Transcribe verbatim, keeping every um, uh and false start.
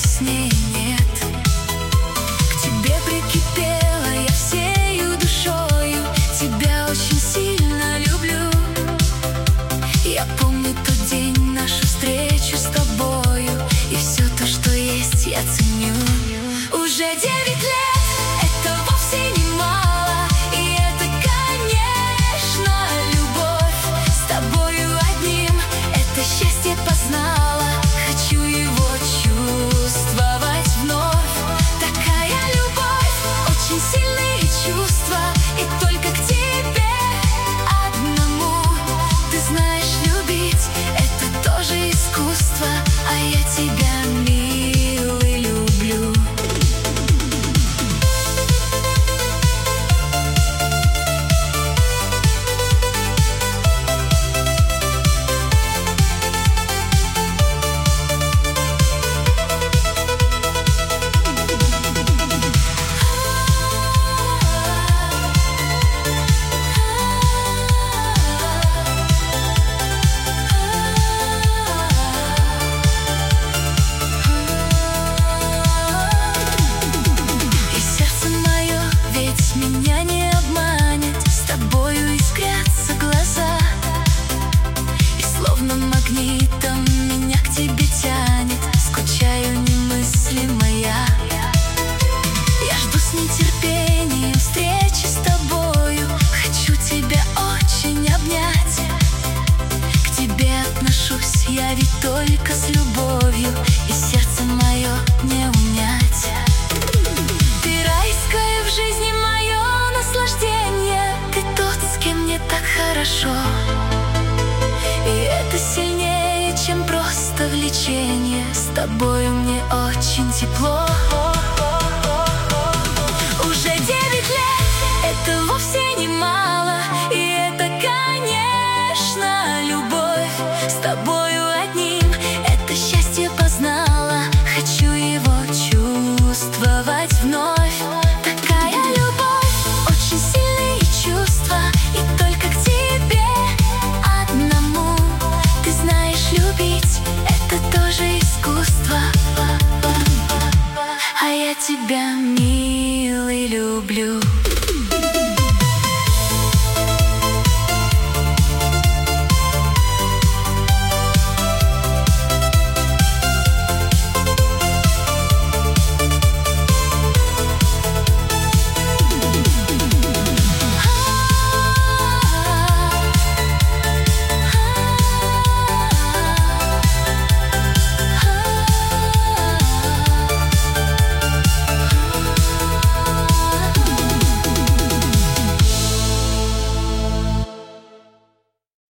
яснее нет. К тебе прикипела я всею душою, тебя очень сильно люблю. Я помню тот день, нашу встречу с тобою, и все то, что есть, я ценю. Уже девять лет, это вовсе не мало, и это, конечно, любовь. С тобою одним это счастье познала, хочу его чувствовать вновь. Такая любовь, очень сильные чувства, и только к тебе одному. Ты знаешь, любить это тоже искусство, а я тебя, милый, люблю. Меня не обманет, с тобою искрятся глаза, и словно магнитом меня к тебе тянет, скучаю немыслимая. Я жду с нетерпением встречи с тобою, хочу тебя очень обнять. К тебе отношусь я ведь только с любовью, и сердце мое не унять. Ты райская в жизни моё наслаждение, ты тот, с кем мне так хорошо, и это сильнее, чем просто влечение. С тобою мне очень тепло. Уже девять лет, это вовсе не мало, и это, конечно, любовь. С тобою одним это счастье познала, хочу его чувствовать вновь. А я тебя, милый, люблю.